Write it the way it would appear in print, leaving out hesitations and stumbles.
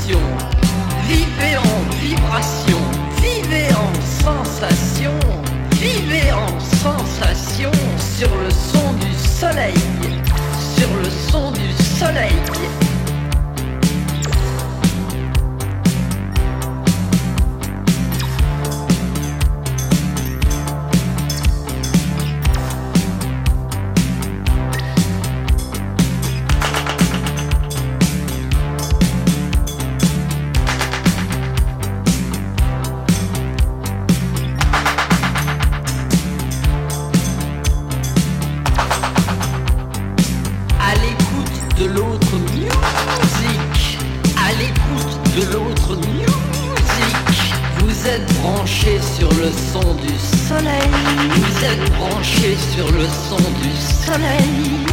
vibration, vivez en vibration, vivez en sensation, vivez en sensation sur le son du soleil, sur le son du soleil. De l'autre musique, à l'écoute de l'autre musique. Vous êtes branchés sur le son du soleil, vous êtes branchés sur le son du soleil.